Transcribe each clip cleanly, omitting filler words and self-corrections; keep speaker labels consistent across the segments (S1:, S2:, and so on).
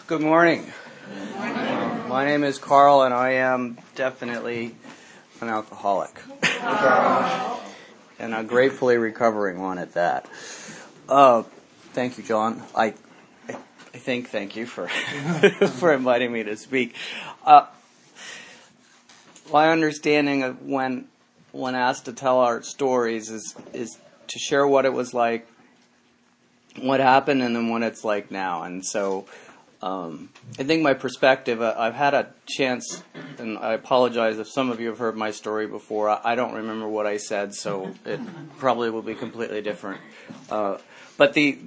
S1: Good morning. My name is Carl, and I am definitely an alcoholic. And a gratefully recovering one at that. Thank you, John. I think thank you for for inviting me to speak. My understanding of when asked to tell our stories is to share what it was like, what happened, and then what it's like now. And so I think my perspective, I've had a chance, and I apologize if some of you have heard my story before. I don't remember what I said, so it probably will be completely different. But the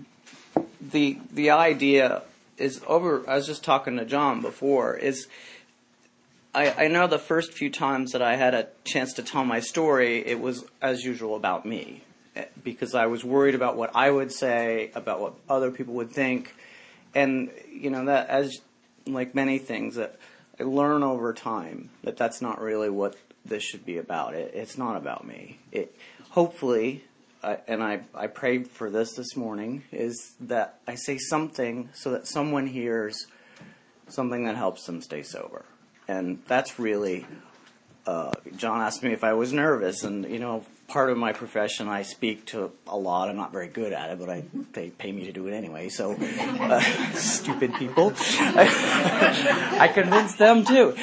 S1: idea is over. I was just talking to John before, is I know the first few times that I had a chance to tell my story, it was, as usual, about me. Because I was worried about what I would say, about what other people would think. And, that, as like many things, that I learn over time that that's not really what this should be about. It's not about me. Hopefully, and I prayed for this morning, is that I say something so that someone hears something that helps them stay sober. And that's really, John asked me if I was nervous, and, part of my profession, I speak to a lot. I'm not very good at it, but they pay me to do it anyway. So, stupid people. I convince them too.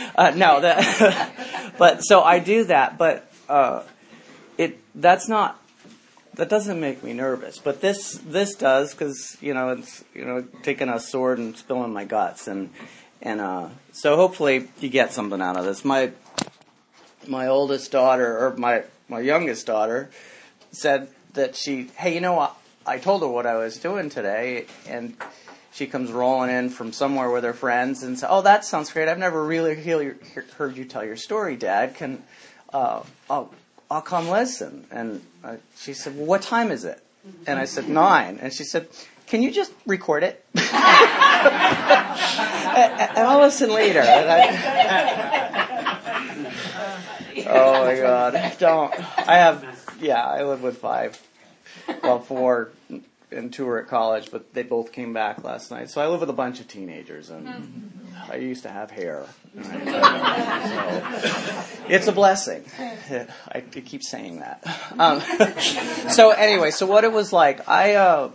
S1: But so I do that. But that doesn't make me nervous. But this does, because it's taking a sword and spilling my guts, and so hopefully you get something out of this. My oldest daughter, or my youngest daughter, said that I told her what I was doing today, and she comes rolling in from somewhere with her friends and said, "Oh, that sounds great. I've never really heard you tell your story, Dad. I'll come listen." And she said, "Well, what time is it?" And I said, 9. And she said, "Can you just record it?" And I'll listen later. Oh my God! I live with 5. Well, 4 and 2 are at college, but they both came back last night. So I live with a bunch of teenagers, and I used to have hair. So it's a blessing. I keep saying that. So anyway, so what it was like, I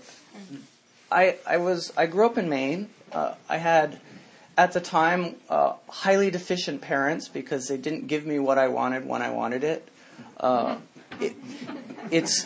S1: grew up in Maine. I had, at the time, highly deficient parents because they didn't give me what I wanted when I wanted it. It's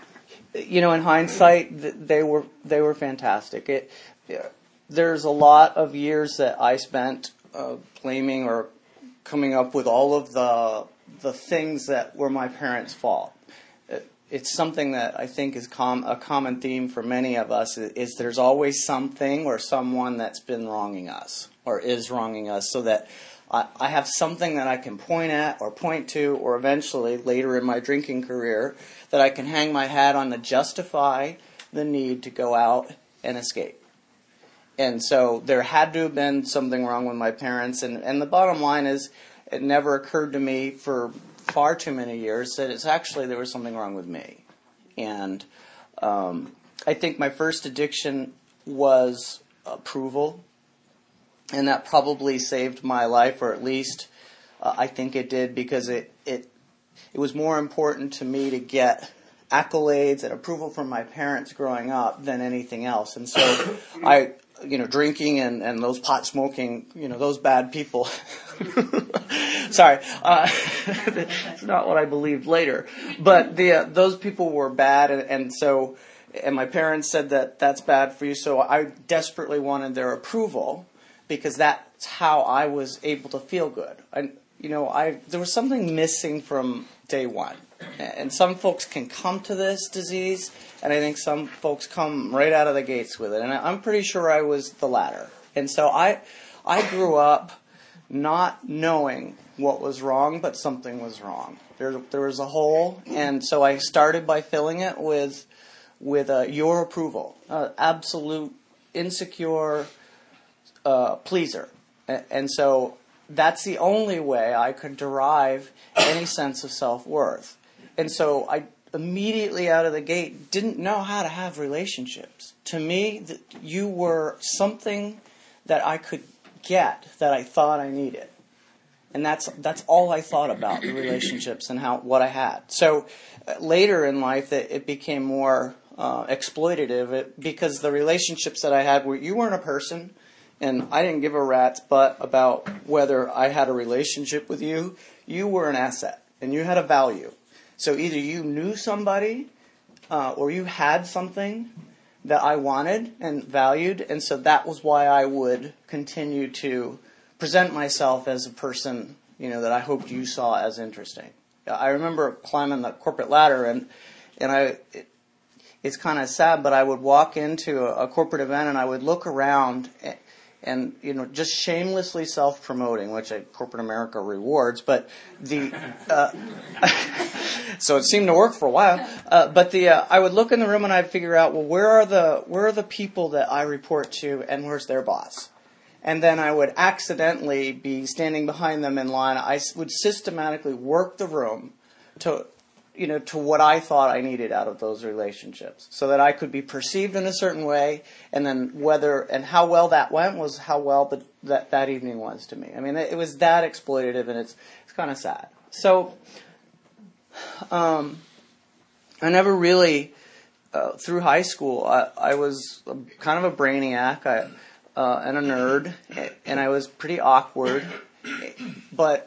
S1: in hindsight, they were fantastic. There's a lot of years that I spent blaming or coming up with all of the things that were my parents' fault. It's something that I think is a common theme for many of us, is there's always something or someone that's been wronging us or is wronging us, so that I have something that I can point at or point to, or eventually later in my drinking career, that I can hang my hat on to justify the need to go out and escape. And so there had to have been something wrong with my parents, and the bottom line is, it never occurred to me for far too many years that it's actually there was something wrong with me. And I think my first addiction was approval, and that probably saved my life, or at least I think it did, because it was more important to me to get accolades and approval from my parents growing up than anything else. And so drinking and those pot smoking, those bad people. Sorry, it's not what I believed later. But those people were bad, and my parents said that that's bad for you. So I desperately wanted their approval, because that's how I was able to feel good. There was something missing from day one. And some folks can come to this disease, and I think some folks come right out of the gates with it. And I'm pretty sure I was the latter. And so I grew up not knowing what was wrong, but something was wrong. There was a hole, and so I started by filling it with your approval, absolute insecure pleaser. And so that's the only way I could derive any sense of self-worth. And so I immediately out of the gate didn't know how to have relationships. To me, you were something that I could get that I thought I needed. And that's all I thought about, the relationships and what I had. So later in life, it became more exploitative because the relationships that I had were, you weren't a person, and I didn't give a rat's butt about whether I had a relationship with you. You were an asset, and you had a value. So either you knew somebody or you had something that I wanted and valued, and so that was why I would continue to present myself as a person, that I hoped you saw as interesting. I remember climbing the corporate ladder, and it's kind of sad, but I would walk into a corporate event and I would look around and just shamelessly self-promoting, which corporate America rewards, but so it seemed to work for a while. But I would look in the room and I'd figure out, well, where are the people that I report to, and where's their boss? And then I would accidentally be standing behind them in line. I would systematically work the room to what I thought I needed out of those relationships, so that I could be perceived in a certain way, and then whether and how well that went was how well that evening was to me. I mean, it was that exploitative, and it's kind of sad. So, I never really, through high school, I was kind of a brainiac and a nerd, and I was pretty awkward, but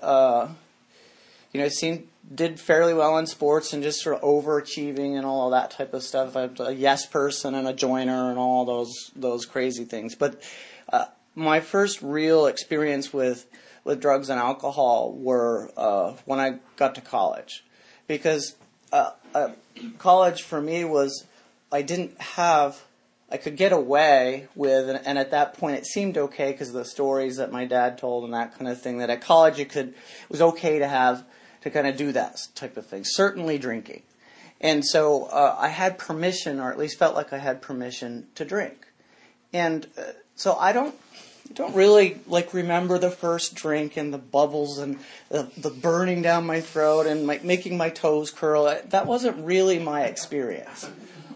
S1: did fairly well in sports and just sort of overachieving and all of that type of stuff. I was a yes person and a joiner and all those crazy things. But my first real experience with drugs and alcohol were when I got to college. Because college for me was, I could get away with, and at that point it seemed okay because of the stories that my dad told and that kind of thing, that at college it was okay to kind of do that type of thing, certainly drinking. And so I had permission, or at least felt like I had permission to drink. And so I don't really remember the first drink and the bubbles and the burning down my throat and making my toes curl. That wasn't really my experience.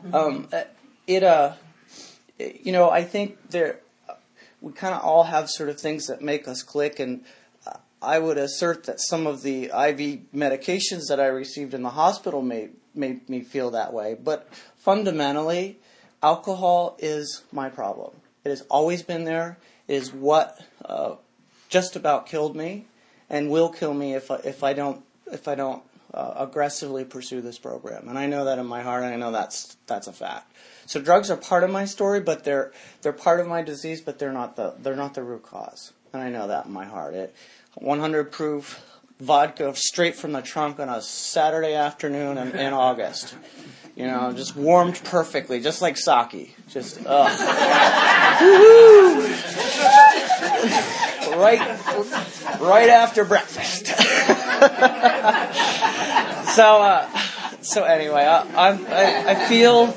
S1: I think we kind of all have sort of things that make us click, and I would assert that some of the IV medications that I received in the hospital made me feel that way. But fundamentally, alcohol is my problem. It has always been there. It is what just about killed me, and will kill me if I don't aggressively pursue this program. And I know that in my heart, and I know that's a fact. So drugs are part of my story, but they're part of my disease, but they're not the root cause. And I know that in my heart. 100 proof vodka straight from the trunk on a Saturday afternoon in August. Just warmed perfectly, just like sake. Just, right after breakfast. So anyway, I feel,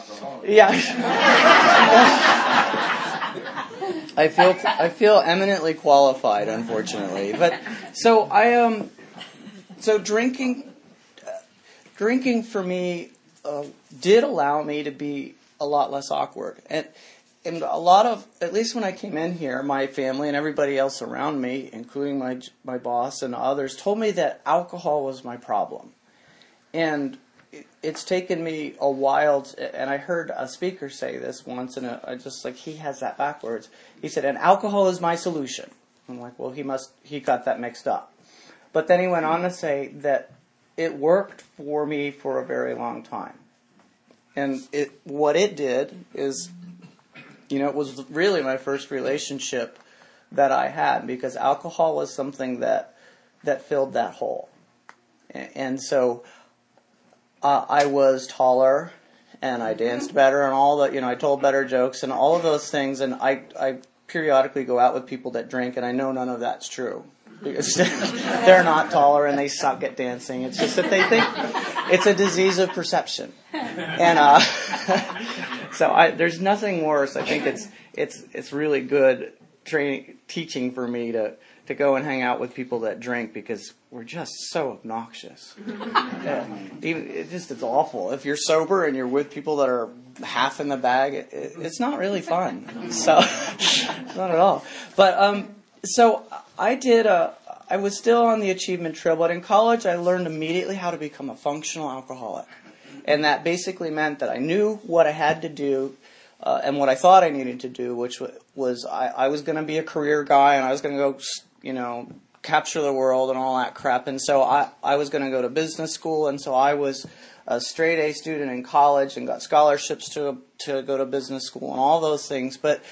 S1: I feel eminently qualified, unfortunately. But so so drinking for me did allow me to be a lot less awkward, and a lot of, at least when I came in here, my family and everybody else around me, including my boss and others, told me that alcohol was my problem, and it's taken me a while, and I heard a speaker say this once, and I just he has that backwards. He said, "And alcohol is my solution." I'm like, well, he got that mixed up. But then he went on to say that it worked for me for a very long time. And what it did is, it was really my first relationship that I had, because alcohol was something that filled that hole. And so I was taller, and I danced better, and all the, I told better jokes, and all of those things. And I periodically go out with people that drink, and I know none of that's true, because they're not taller and they suck at dancing. It's just that they think it's a disease of perception. And so there's nothing worse. I think it's really good teaching for me to to go and hang out with people that drink because we're just so obnoxious. It's awful. If you're sober and you're with people that are half in the bag, it's not really fun. So, not at all. But so I was still on the achievement trail, but in college I learned immediately how to become a functional alcoholic. And that basically meant that I knew what I had to do and what I thought I needed to do, which was I was going to be a career guy and I was going to go, capture the world and all that crap. And so I was going to go to business school, and so I was a straight A student in college and got scholarships to go to business school and all those things. But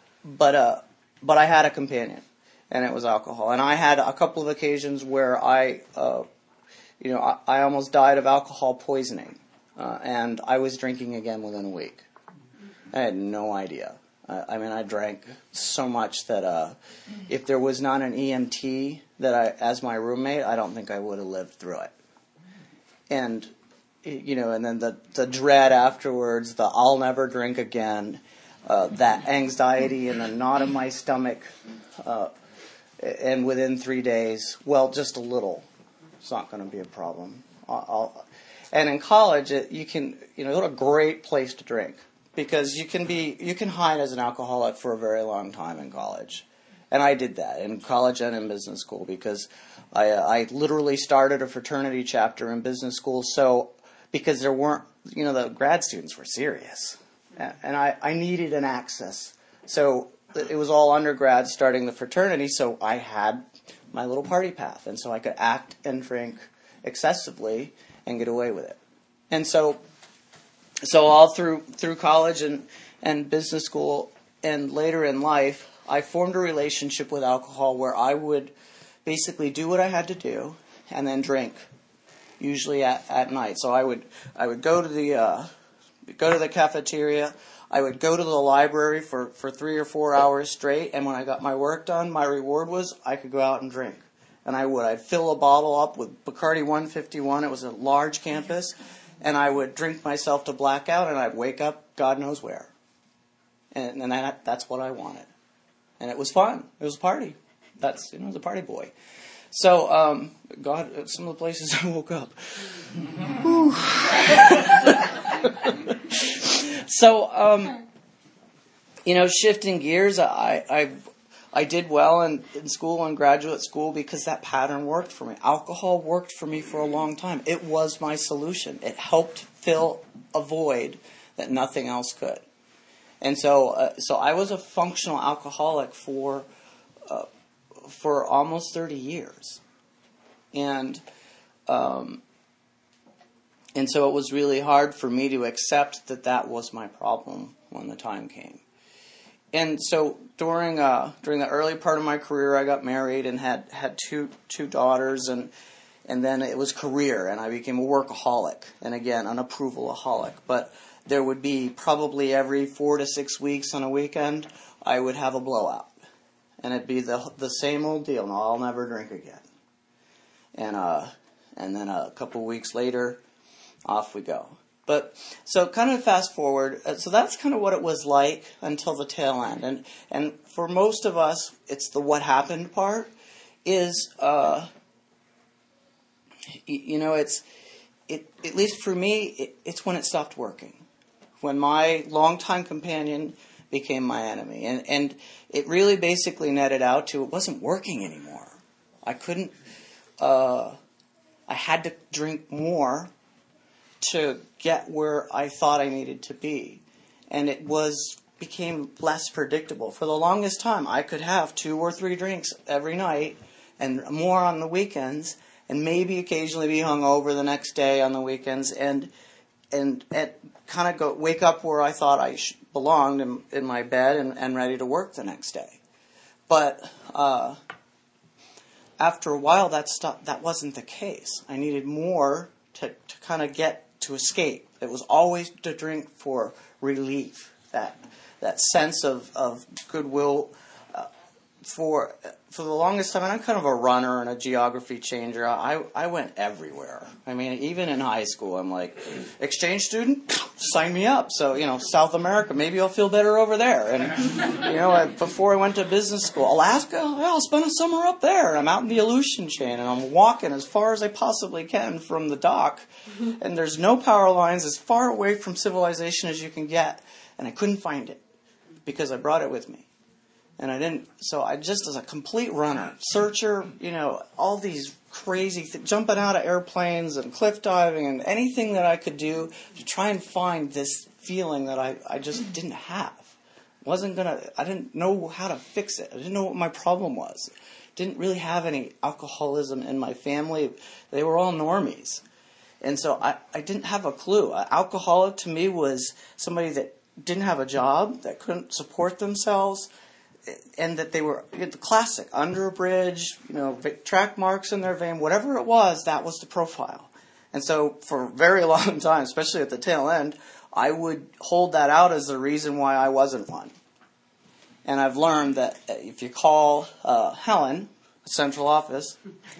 S1: I had a companion, and it was alcohol. And I had a couple of occasions where I almost died of alcohol poisoning, and I was drinking again within a week. I had no idea. I drank so much that if there was not an EMT as my roommate, I don't think I would have lived through it. And and then the dread afterwards, the I'll never drink again, that anxiety and the knot in my stomach, and within 3 days, well, just a little, it's not going to be a problem. And in college, it's a great place to drink. Because you can hide as an alcoholic for a very long time in college. And I did that in college and in business school because I literally started a fraternity chapter in business school because there weren't, the grad students were serious. And I needed an access. So it was all undergrads starting the fraternity, so I had my little party path. And so I could act and drink excessively and get away with it. And so all through college and business school and later in life, I formed a relationship with alcohol where I would basically do what I had to do and then drink, usually at night. So I would go to the cafeteria, I would go to the library for 3 or 4 hours straight, and when I got my work done, my reward was I could go out and drink. And I'd fill a bottle up with Bacardi 151. It was a large campus. And I would drink myself to blackout, and I'd wake up God knows where. And that's what I wanted. And it was fun. It was a party. I was a party boy. So, God, some of the places I woke up. So, shifting gears, I did well in school and graduate school because that pattern worked for me. Alcohol worked for me for a long time. It was my solution. It helped fill a void that nothing else could. And so I was a functional alcoholic for almost 30 years. And so it was really hard for me to accept that was my problem when the time came. And so during the early part of my career, I got married and had two daughters, and then it was career, and I became a workaholic, and again, an approvalaholic. But there would be probably every 4 to 6 weeks on a weekend, I would have a blowout, and it'd be the same old deal. No, I'll never drink again. And then a couple weeks later, off we go. But so kind of fast forward, so that's kind of what it was like until the tail end. And for most of us, it's the what happened part is, it's at least for me, it's when it stopped working. When my longtime companion became my enemy. And it really basically netted out to it wasn't working anymore. I couldn't, I had to drink more to get where I thought I needed to be. And it became less predictable. For the longest time, I could have 2 or 3 drinks every night and more on the weekends, and maybe occasionally be hungover the next day on the weekends, and kind of wake up where I thought I belonged in my bed and ready to work the next day. But after a while, that wasn't the case. I needed more to kind of to escape. It was always to drink for relief, that sense of goodwill for the longest time, and I'm kind of a runner and a geography changer, I went everywhere. I mean, even in high school, I'm like, exchange student, sign me up. So, South America, maybe I'll feel better over there. And, before I went to business school, Alaska, I'll spend a summer up there. And I'm out in the Aleutian chain, and I'm walking as far as I possibly can from the dock. And there's no power lines, as far away from civilization as you can get. And I couldn't find it because I brought it with me. And I didn't, so I just, as a complete runner, searcher, all these crazy things, jumping out of airplanes and cliff diving and anything that I could do to try and find this feeling that I just didn't have. I didn't know how to fix it. I didn't know what my problem was. Didn't really have any alcoholism in my family. They were all normies. And so I didn't have a clue. An alcoholic to me was somebody that didn't have a job, that couldn't support themselves, and that they were the classic, under a bridge, track marks in their vein, whatever it was, that was the profile. And so for a very long time, especially at the tail end, I would hold that out as the reason why I wasn't one. And I've learned that if you call Helen, central office,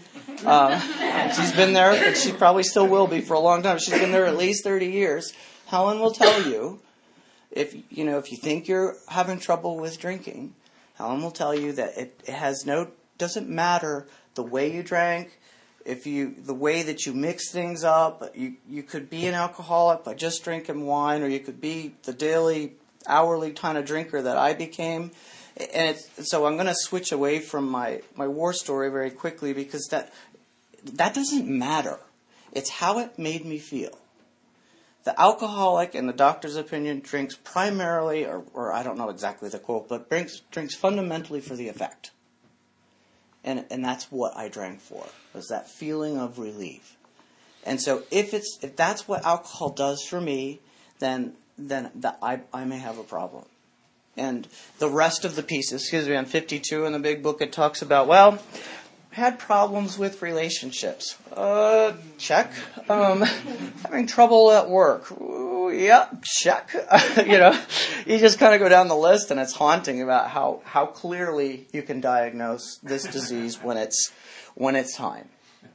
S1: she's been there, and she probably still will be for a long time. She's been there at least 30 years. Helen will tell you, if you think you're having trouble with drinking, Helen will tell you that it doesn't matter the way you drank, the way that you mix things up. You could be an alcoholic by just drinking wine, or you could be the daily, hourly kind of drinker that I became. And so I'm going to switch away from my war story very quickly, because that doesn't matter. It's how it made me feel. The alcoholic, in the doctor's opinion, drinks primarily, or I don't know exactly the quote, but drinks fundamentally for the effect. And that's what I drank for, was that feeling of relief. And so if that's what alcohol does for me, then I may have a problem. And the rest of the pieces, on 52 in the big book, it talks about, had problems with relationships. Check. Having trouble at work. Ooh, yep, check. You just kind of go down the list, and it's haunting about how clearly you can diagnose this disease when it's time.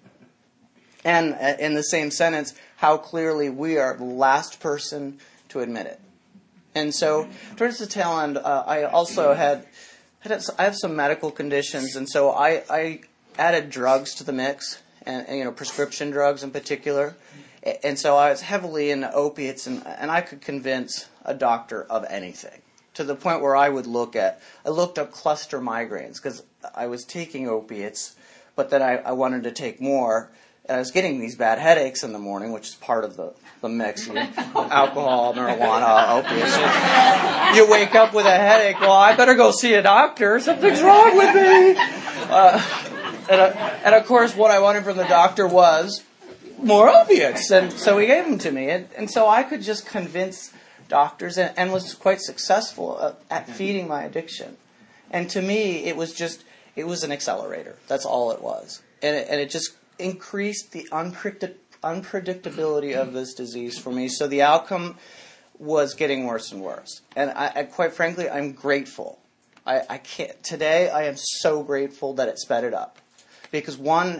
S1: And in the same sentence, how clearly we are the last person to admit it. And so, towards the tail end, I also I have some medical conditions, and so I added drugs to the mix, and prescription drugs in particular. And so I was heavily into opiates, and I could convince a doctor of anything, to the point where I looked up cluster migraines, because I was taking opiates, but then I wanted to take more. And I was getting these bad headaches in the morning, which is part of the mix. Alcohol, marijuana, opiates. You wake up with a headache. Well, I better go see a doctor. Something's wrong with me. And of course, what I wanted from the doctor was more opiates. And so he gave them to me. And so I could just convince doctors, and was quite successful at feeding my addiction. And to me, it was an accelerator. That's all it was. And it just increased the unpredictability of this disease for me. So the outcome was getting worse and worse. And I quite frankly, I'm grateful. I can't. Today, I am so grateful that it sped it up. Because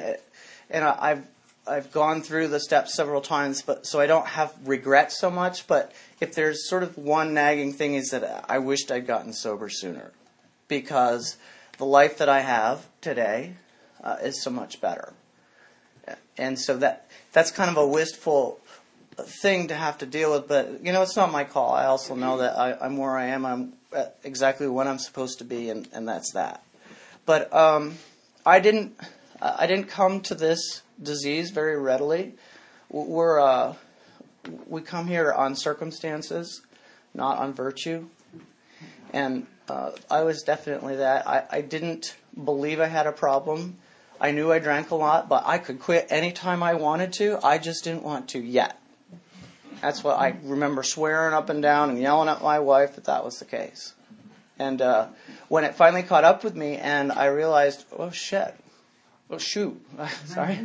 S1: I've gone through the steps several times, so I don't have regret so much. But if there's sort of one nagging thing, is that I wished I'd gotten sober sooner. Because the life that I have today is so much better. And so that's kind of a wistful thing to have to deal with. But, it's not my call. I also know that I'm where I am. I'm exactly when I'm supposed to be, and that's that. But I didn't come to this disease very readily. We come here on circumstances, not on virtue. And I was definitely that. I didn't believe I had a problem. I knew I drank a lot, but I could quit anytime I wanted to. I just didn't want to yet. That's what I remember, swearing up and down and yelling at my wife that was the case. And when it finally caught up with me and I realized, shoot, sorry,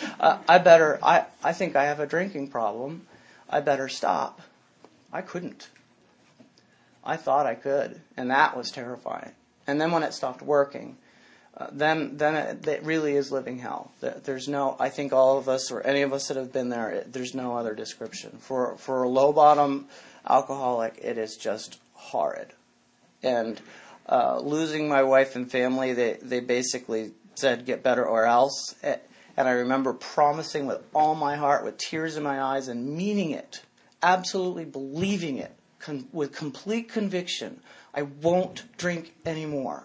S1: I think I have a drinking problem. I better stop. I couldn't. I thought I could, and that was terrifying. And then when it stopped working, then it really is living hell. There's no, I think all of us or any of us that have been there, there's no other description. For a low bottom alcoholic, it is just horrid. And losing my wife and family, they basically said, get better or else. And I remember promising with all my heart, with tears in my eyes, and meaning it, absolutely believing it, with complete conviction, I won't drink anymore.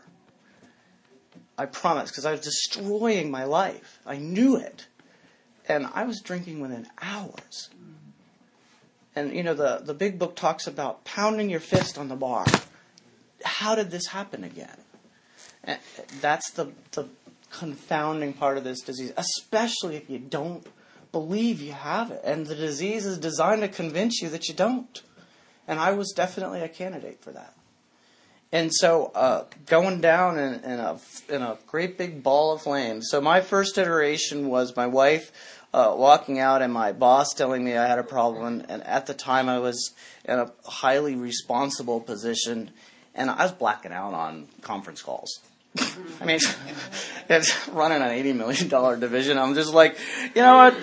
S1: I promise, because I was destroying my life. I knew it. And I was drinking within hours. And, the big book talks about pounding your fist on the bar. How did this happen again? And that's the confounding part of this disease, especially if you don't believe you have it. And the disease is designed to convince you that you don't. And I was definitely a candidate for that. And so going down in a great big ball of flames. So my first iteration was my wife walking out and my boss telling me I had a problem. And at the time I was in a highly responsible position. And I was blacking out on conference calls. I mean, it's running an $80 million division. I'm just like, you know what?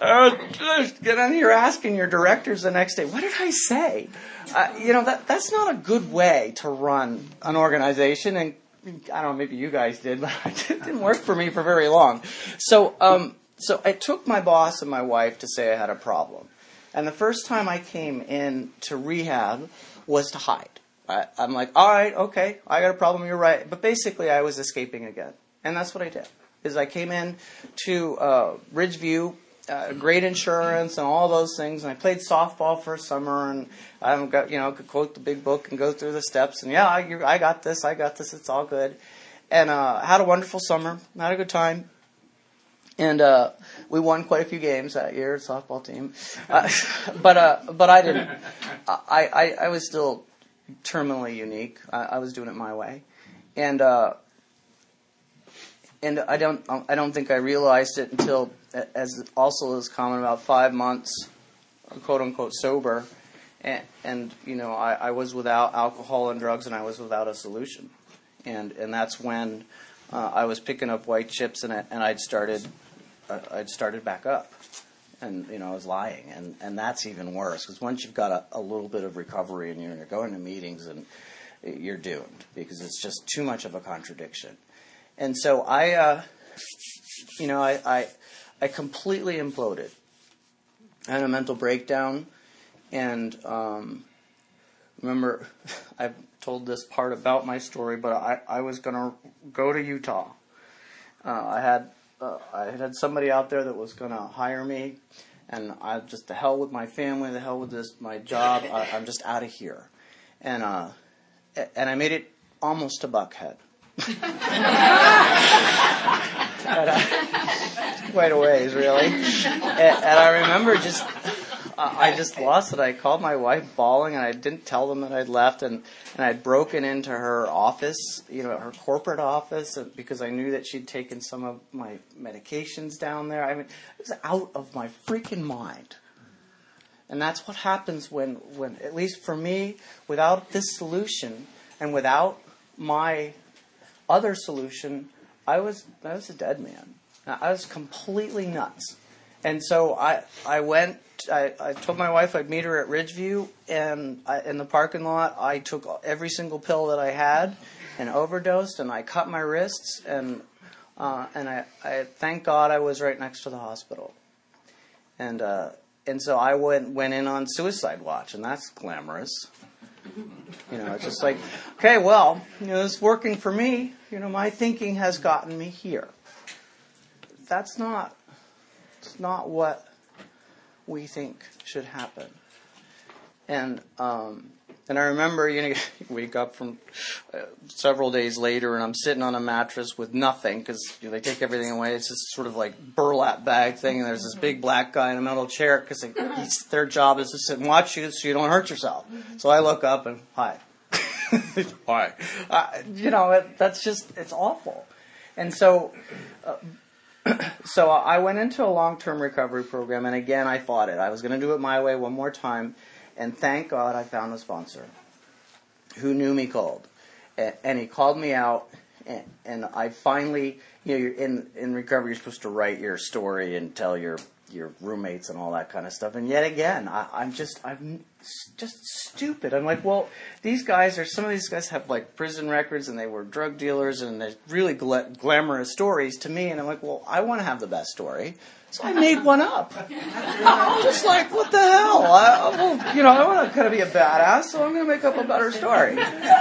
S1: Get on here asking your directors the next day, what did I say? That's not a good way to run an organization. And I don't know, maybe you guys did, but it didn't work for me for very long. So I took my boss and my wife to say I had a problem. And the first time I came in to rehab was to hide. I'm like, all right, okay, I got a problem, you're right. But basically, I was escaping again. And that's what I did, is I came in to Ridgeview, great insurance and all those things, and I played softball for a summer, and I got, could quote the big book and go through the steps, and I got this, it's all good. And had a wonderful summer, had a good time. And we won quite a few games that year, softball team. But I didn't. I was still terminally unique. I was doing it my way, and I don't think I realized it until, as also is common, about 5 months, quote unquote, sober, and I was without alcohol and drugs, and I was without a solution, and that's when I was picking up white chips, and I'd started back up. And, I was lying. And that's even worse. Because once you've got a little bit of recovery and you're going to meetings, and you're doomed. Because it's just too much of a contradiction. And so I completely imploded. I had a mental breakdown. And remember, I've told this part about my story, but I was going to go to Utah. I had somebody out there that was going to hire me, and I just, the hell with my family, the hell with my job, I'm just out of here. And I made it almost to Buckhead. Quite a ways, really. And I remember I just lost it. I called my wife bawling, and I didn't tell them that I'd left, and I'd broken into her office, her corporate office, because I knew that she'd taken some of my medications down there. I mean, it was out of my freaking mind. And that's what happens when at least for me, without this solution and without my other solution, I was a dead man. I was completely nuts. And so I told my wife I'd meet her at Ridgeview, and in the parking lot, I took every single pill that I had and overdosed, and I cut my wrists, and I thank God I was right next to the hospital. And so I went in on suicide watch, and that's glamorous. It's just like, okay, well, this is working for me. My thinking has gotten me here. It's not what we think should happen. And I remember, you wake up from several days later, and I'm sitting on a mattress with nothing, because they take everything away. It's this sort of like burlap bag thing, and there's this big black guy in a metal chair, because their job is to sit and watch you so you don't hurt yourself. So I look up and, hi. Hi. That's just, it's awful. And so I went into a long-term recovery program, and again, I fought it. I was going to do it my way one more time, and thank God I found a sponsor who knew me cold. and he called me out, and I finally, you're in recovery, you're supposed to write your story and tell your roommates and all that kind of stuff. And yet again, I'm just stupid. I'm like, well, some of these guys have like prison records and they were drug dealers and they're really glamorous stories to me. And I'm like, well, I want to have the best story. So I made one up. I'm just like, what the hell? I want to kind of be a badass, so I'm going to make up a better story.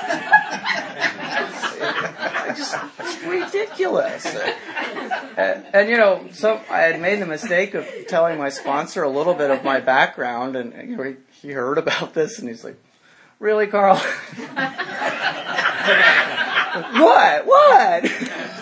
S1: It's ridiculous. And I had made the mistake of telling my sponsor a little bit of my background, and he heard about this, and he's like, "Really, Carl?" What?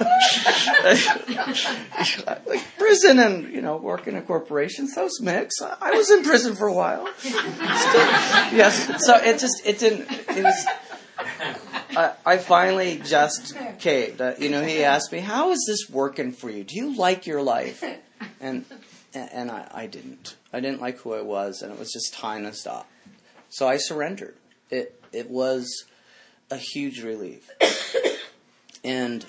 S1: Like prison and working in corporations, those mix. I was in prison for a while. Yes. So it didn't. It was. I finally just caved. He asked me, "How is this working for you? Do you like your life?" And I didn't. I didn't like who I was, and it was just time to stop. So I surrendered. It was a huge relief. And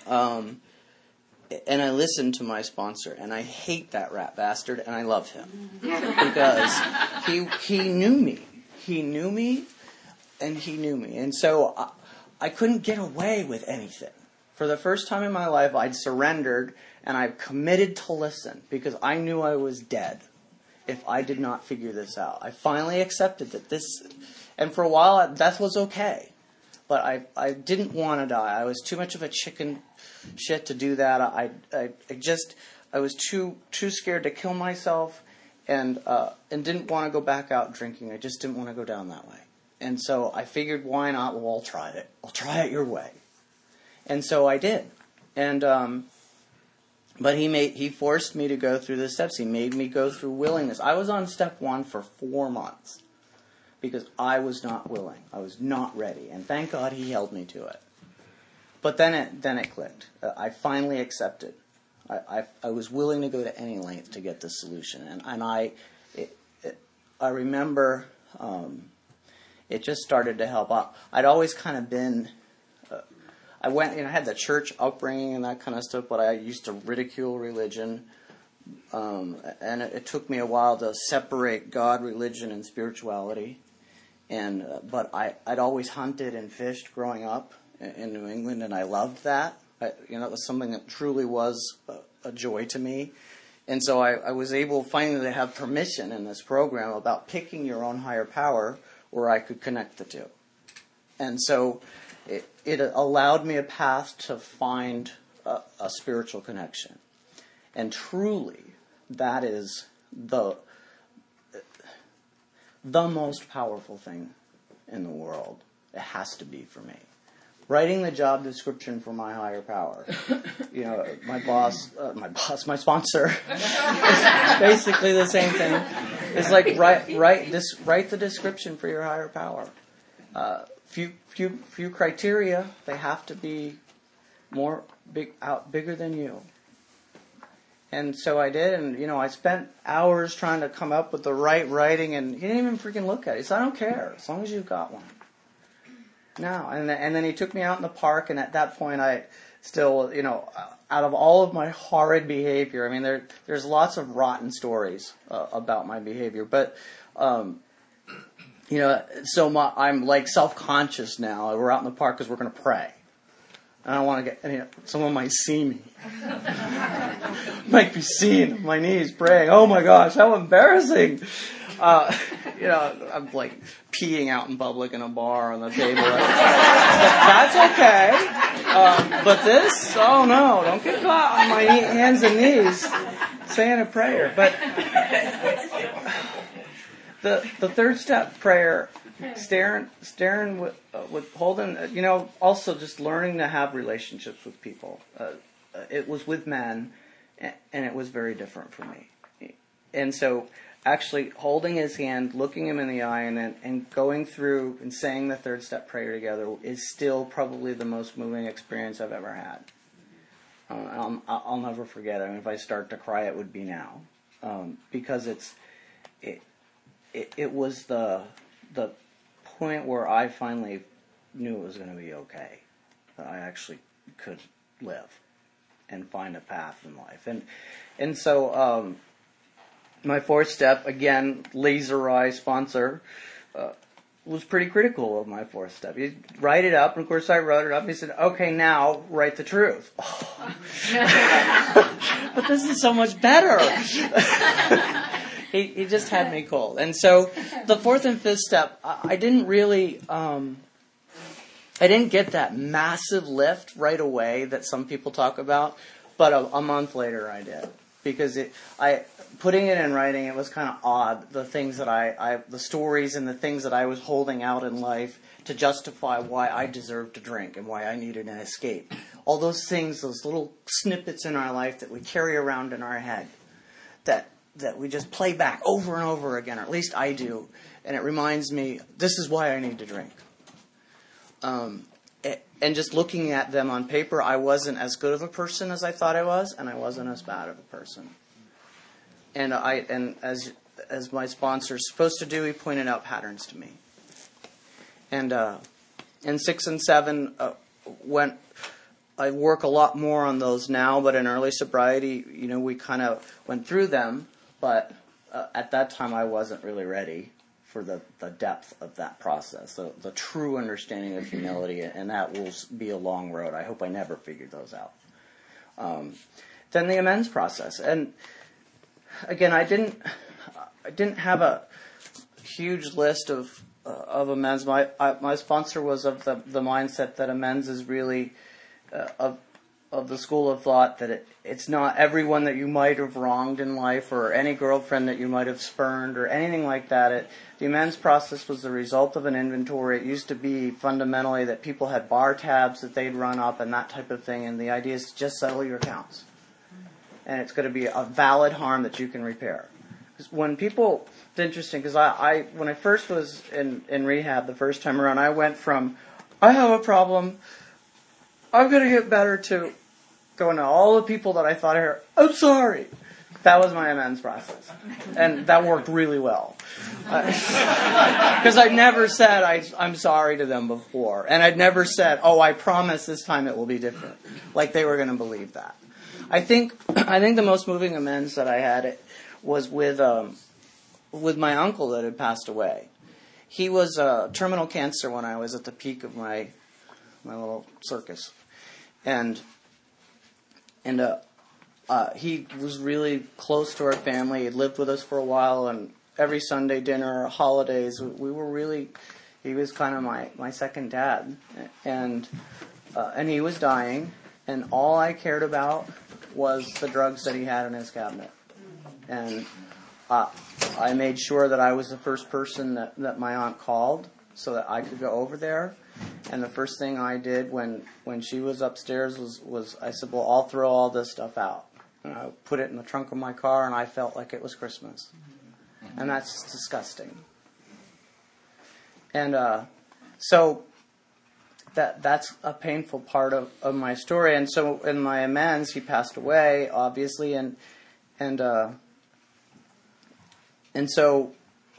S1: I listened to my sponsor, and I hate that rat bastard, and I love him because he knew me. He knew me, and so I couldn't get away with anything. For the first time in my life, I'd surrendered, and I committed to listen because I knew I was dead if I did not figure this out. I finally accepted that and for a while, that was okay. But I didn't want to die. I was too much of a chicken shit to do that. I was too scared to kill myself, and didn't want to go back out drinking. I just didn't want to go down that way. And so I figured, why not? Well, I'll try it. I'll try it your way. And so I did. And but he forced me to go through the steps. He made me go through willingness. I was on step 1 for 4 months. Because I was not willing. I was not ready. And thank God he held me to it. But then it clicked. I finally accepted. I was willing to go to any length to get the solution. And I remember it just started to help out. I'd always kind of been... I had the church upbringing and that kind of stuff, but I used to ridicule religion. And it took me a while to separate God, religion, and spirituality. But I'd always hunted and fished growing up in New England, and I loved that. It was something that truly was a joy to me. And so I was able finally to have permission in this program about picking your own higher power where I could connect the two. And so it allowed me a path to find a spiritual connection. And truly, that is the most powerful thing in the world. It has to be for me. Writing the job description for my higher power. My sponsor, is basically the same thing. It's like write the description for your higher power. Few criteria. They have to be bigger than you. And so I did, and I spent hours trying to come up with the right writing, and he didn't even freaking look at it. He said, "I don't care, as long as you've got one." No, and then he took me out in the park, and at that point I still, out of all of my horrid behavior, I mean, there's lots of rotten stories about my behavior, but, I'm like self-conscious now. We're out in the park because we're going to pray. I don't want to get, someone might see me. Might be seen on my knees praying. Oh my gosh, how embarrassing. I'm like peeing out in public in a bar on the table. That's okay. But this, oh no, don't get caught on my hands and knees saying a prayer. But the third step prayer, staring with holding, also just learning to have relationships with people. It was with men, and it was very different for me. And so actually holding his hand, looking him in the eye, and going through and saying the third step prayer together is still probably the most moving experience I've ever had. I'll never forget it. I mean, if I start to cry, it would be now. Because it was the point where I finally knew it was going to be okay. that I actually could live and find a path in life. And so my fourth step, again, laser eye sponsor, was pretty critical of my fourth step. He'd write it up, and of course I wrote it up. He said, okay, now write the truth. Oh. But this is so much better. He just had me cold. And so the fourth and fifth step, I didn't really, I didn't get that massive lift right away that some people talk about, but a month later I did. Because putting it in writing, it was kind of odd, the things that the stories and the things that I was holding out in life to justify why I deserved to drink and why I needed an escape. All those things, those little snippets in our life that we carry around in our head, that we just play back over and over again, or at least I do, and it reminds me, this is why I need to drink. And just looking at them on paper, I wasn't as good of a person as I thought I was, and I wasn't as bad of a person. And as my sponsor is supposed to do, he pointed out patterns to me. And 6 and 7 I work a lot more on those now, but in early sobriety, we kind of went through them, but at that time I wasn't really ready for the depth of that process, so the true understanding of humility, and that will be a long road. I hope I never figured those out. Then the amends process, and again, I didn't have a huge list of amends. My sponsor was of the mindset that amends is really of the school of thought that it's not everyone that you might have wronged in life or any girlfriend that you might have spurned or anything like that. The amends process was the result of an inventory. It used to be fundamentally that people had bar tabs that they'd run up and that type of thing, and the idea is to just settle your accounts. And it's going to be a valid harm that you can repair. When people, it's interesting because when I first was in rehab the first time around, I went from, I have a problem, I'm going to get better, to going to all the people that I thought I heard, I'm sorry. That was my amends process. And that worked really well. Because I'd never said I'm sorry to them before. And I'd never said, I promise this time it will be different. Like they were going to believe that. I think the most moving amends that I had was with my uncle that had passed away. He was terminal cancer when I was at the peak of my little circus. And he was really close to our family. He'd lived with us for a while, and every Sunday dinner, holidays, he was kind of my second dad. And he was dying, and all I cared about was the drugs that he had in his cabinet. And I made sure that I was the first person that my aunt called so that I could go over there. And the first thing I did when she was upstairs was I said, well, I'll throw all this stuff out. And I put it in the trunk of my car, and I felt like it was Christmas. And that's disgusting. And so that's a painful part of my story. And so in my amends, he passed away, obviously, and so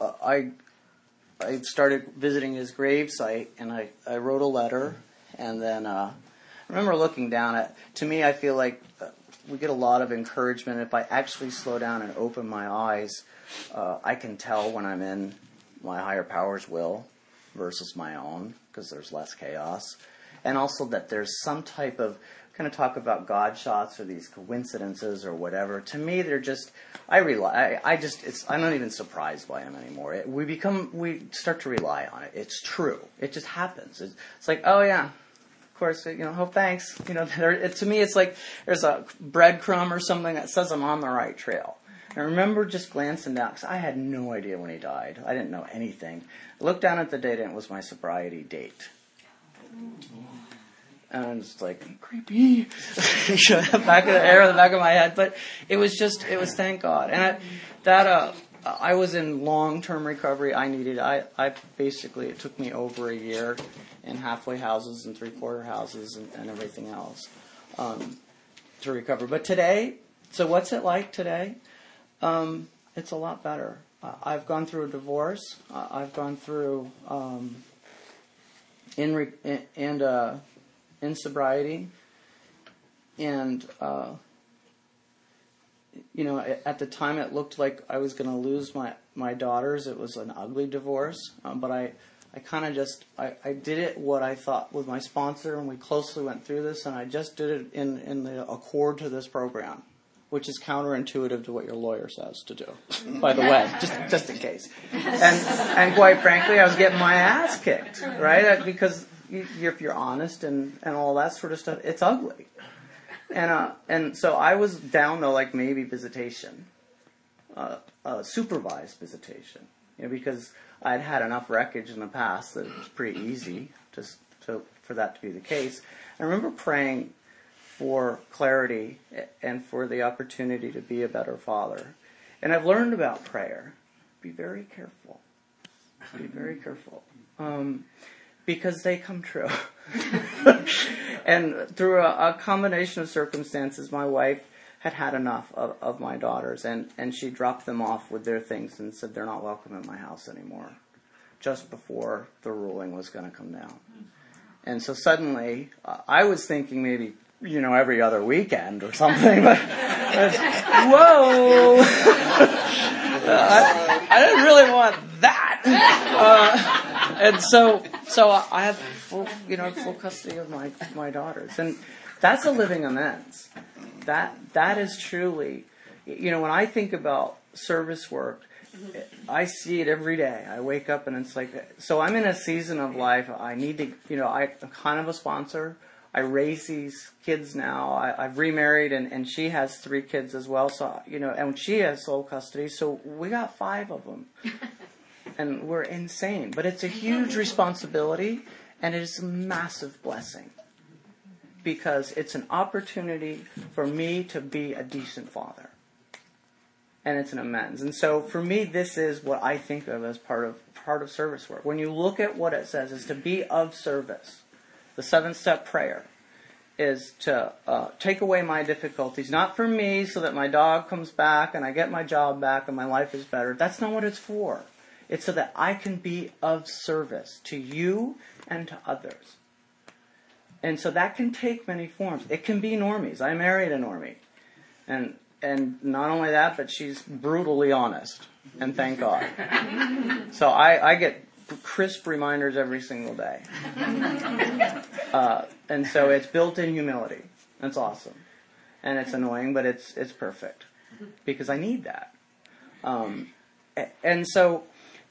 S1: I started visiting his gravesite, and I wrote a letter, and then I remember looking down at, to me, I feel like we get a lot of encouragement. If I actually slow down and open my eyes, I can tell when I'm in my higher power's will versus my own, because there's less chaos. And also that there's some type of, kind of talk about God shots or these coincidences or whatever. To me, they're just, I'm not even surprised by them anymore. We start to rely on it. It's true. It just happens. It's like, oh yeah, of course, thanks. To me, it's like there's a breadcrumb or something that says I'm on the right trail. I remember just glancing down, because I had no idea when he died. I didn't know anything. I looked down at the date, and it was my sobriety date. And it's like, creepy. Back of the air in the back of my head. But it was thank God. And I was in long-term recovery. I basically, it took me over a year in halfway houses and three-quarter houses and everything else to recover. But today, so what's it like today? It's a lot better. I've gone through a divorce. I've gone through in sobriety. And, at the time it looked like I was going to lose my daughters. It was an ugly divorce. But I kind of I did it what I thought with my sponsor, and we closely went through this, and I just did it in the accord to this program, which is counterintuitive to what your lawyer says to do, by the way, just in case. And quite frankly, I was getting my ass kicked, right? Because if you're honest and all that sort of stuff, it's ugly. And so I was down to like maybe visitation, supervised visitation, because I'd had enough wreckage in the past that it was pretty easy for that to be the case. I remember praying for clarity and for the opportunity to be a better father. And I've learned about prayer. Be very careful. Be very careful. Because they come true. And through a combination of circumstances, my wife had enough of my daughters, and she dropped them off with their things and said they're not welcome in my house anymore, just before the ruling was going to come down. And so suddenly, I was thinking maybe, every other weekend or something, but whoa! I didn't really want that. And so I have full custody of my daughters, and that's a living amends. That is truly, when I think about service work, I see it every day. I wake up and it's like, so I'm in a season of life. I need to, I'm kind of a sponsor. I raise these kids now. I've remarried, and she has 3 kids as well. So, and she has sole custody. So we got 5 of them. And we're insane. But it's a huge responsibility, and it is a massive blessing. Because it's an opportunity for me to be a decent father. And it's an amends. And so for me, this is what I think of as part of service work. When you look at what it says, is to be of service. The 7-step prayer is to take away my difficulties, not for me so that my dog comes back and I get my job back and my life is better. That's not what it's for. It's so that I can be of service to you and to others. And so that can take many forms. It can be normies. I married a normie. And not only that, but she's brutally honest. And thank God. So I get crisp reminders every single day. And so it's built-in humility. That's awesome. And it's annoying, but it's perfect. Because I need that. And so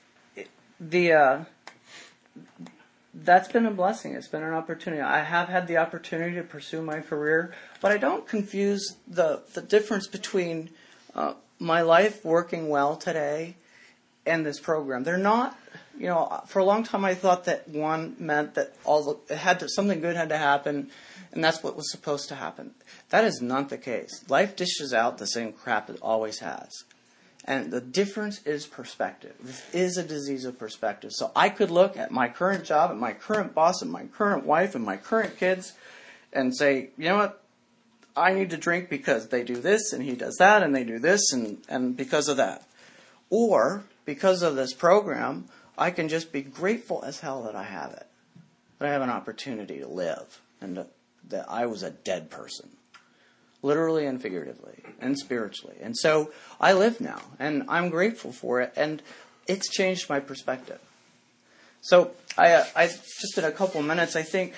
S1: that's been a blessing. It's been an opportunity. I have had the opportunity to pursue my career, but I don't confuse the difference between my life working well today and this program. They're not, for a long time I thought that one meant that something good had to happen, and that's what was supposed to happen. That is not the case. Life dishes out the same crap it always has. And the difference is perspective. This is a disease of perspective. So I could look at my current job, and my current boss, and my current wife, and my current kids, and say, you know what? I need to drink because they do this, and he does that, and they do this, and because of that. Or, because of this program, I can just be grateful as hell that I have it. That I have an opportunity to live, and that I was a dead person. Literally and figuratively and spiritually. And so I live now, and I'm grateful for it, and it's changed my perspective. So I just in a couple minutes, I think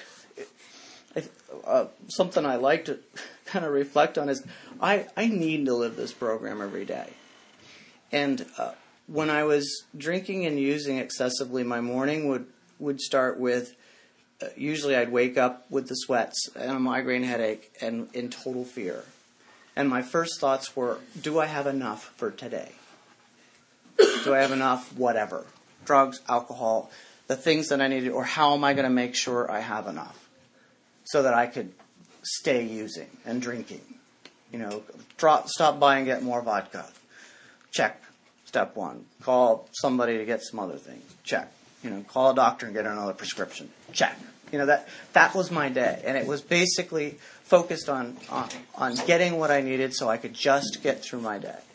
S1: something I like to kind of reflect on is I need to live this program every day. And when I was drinking and using excessively, my morning would start with, usually I'd wake up with the sweats and a migraine headache and in total fear. And my first thoughts were, do I have enough for today? Do I have enough whatever? Drugs, alcohol, the things that I needed, or how am I going to make sure I have enough so that I could stay using and drinking? Stop by and get more vodka. Check. Step 1. Call somebody to get some other things. Check. Call a doctor and get another prescription. Check. That was my day. And it was basically focused on getting what I needed so I could just get through my day.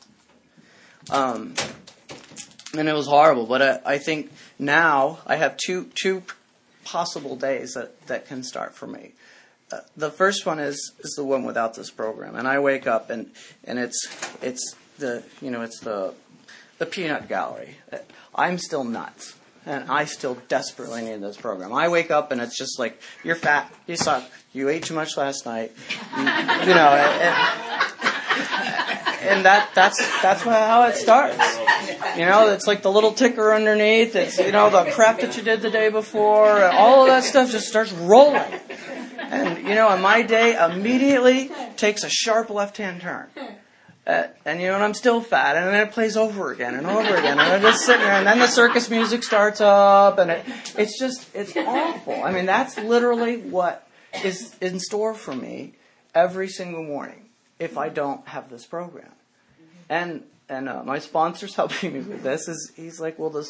S1: And it was horrible. But I think now I have two possible days that can start for me. the first one is the one without this program, and I wake up and it's the peanut gallery. I'm still nuts, and I still desperately need this program. I wake up and it's just like, you're fat, you suck, you ate too much last night, and that's how it starts. It's like the little ticker underneath. It's the crap that you did the day before. All of that stuff just starts rolling, and and my day immediately takes a sharp left-hand turn. And I'm still fat, and then it plays over again and over again, and I'm just sitting there, and then the circus music starts up, and it's awful. I mean, that's literally what is in store for me every single morning if I don't have this program. And my sponsor's helping me with this. He's like, well,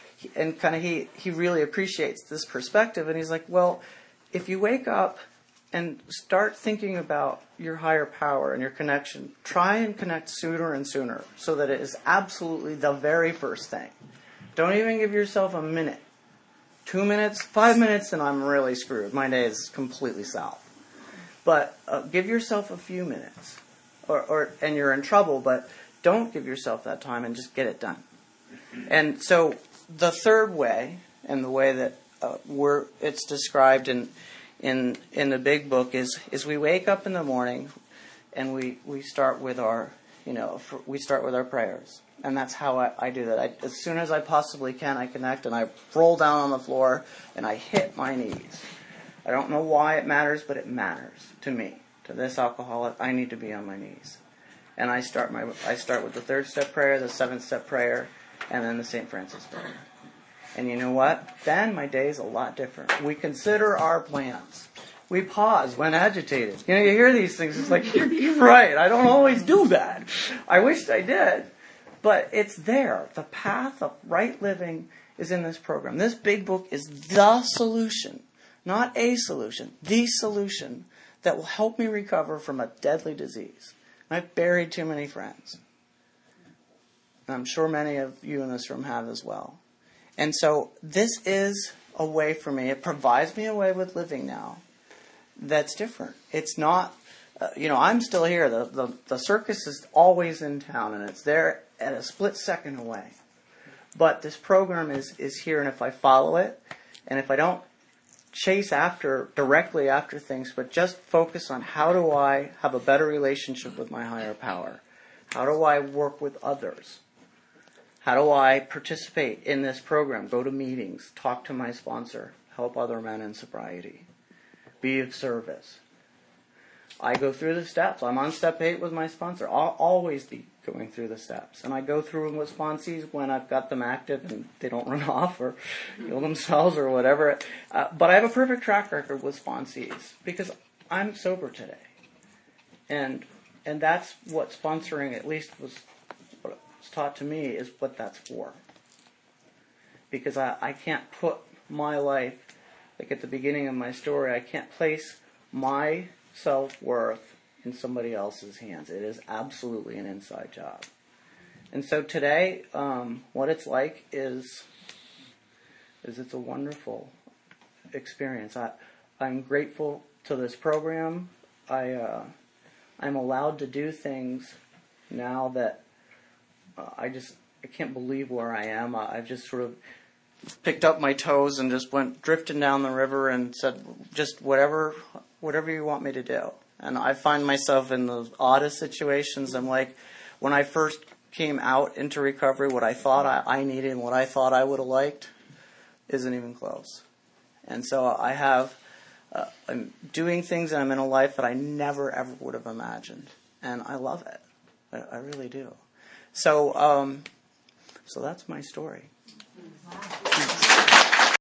S1: he really appreciates this perspective, and he's like, well, if you wake up and start thinking about your higher power and your connection, try and connect sooner and sooner so that it is absolutely the very first thing. Don't even give yourself a minute. 2 minutes, 5 minutes, and I'm really screwed. My day is completely south. But give yourself a few minutes, and you're in trouble, but don't give yourself that time and just get it done. And so the third way, and the way that it's described in the big book is we wake up in the morning and we start with our prayers, and that's how I do that. As soon as I possibly can, I connect and I roll down on the floor and I hit my knees. I don't know why it matters, but it matters to me. To this alcoholic, I need to be on my knees, and I start with the 3rd step prayer, the 7th step prayer, and then the St. Francis prayer. And you know what? Then my day is a lot different. We consider our plans. We pause when agitated. You hear these things. It's like, you're right. I don't always do that. I wished I did. But it's there. The path of right living is in this program. This big book is the solution. Not a solution. The solution that will help me recover from a deadly disease. I've buried too many friends. And I'm sure many of you in this room have as well. And so this is a way for me. It provides me a way with living now that's different. It's not, I'm still here. The circus is always in town, and it's there at a split second away. But this program is here, and if I follow it, and if I don't chase directly after things, but just focus on how do I have a better relationship with my higher power? How do I work with others? How do I participate in this program? Go to meetings, talk to my sponsor, help other men in sobriety, be of service. I go through the steps. I'm on step 8 with my sponsor. I'll always be going through the steps. And I go through them with sponsees when I've got them active and they don't run off or kill themselves or whatever. But I have a perfect track record with sponsees because I'm sober today. And that's what sponsoring at least was taught to me is what that's for. Because I can't put my life, like at the beginning of my story, I can't place my self-worth in somebody else's hands. It is absolutely an inside job. And so today, what it's like is it's a wonderful experience. I'm grateful to this program. I'm allowed to do things now that I can't believe where I am. I've just sort of picked up my toes and just went drifting down the river and said, just whatever you want me to do. And I find myself in the oddest situations. I'm like, when I first came out into recovery, what I thought I needed and what I thought I would have liked isn't even close. And so I'm doing things and I'm in a life that I never ever would have imagined. And I love it. I really do. So that's my story. Wow.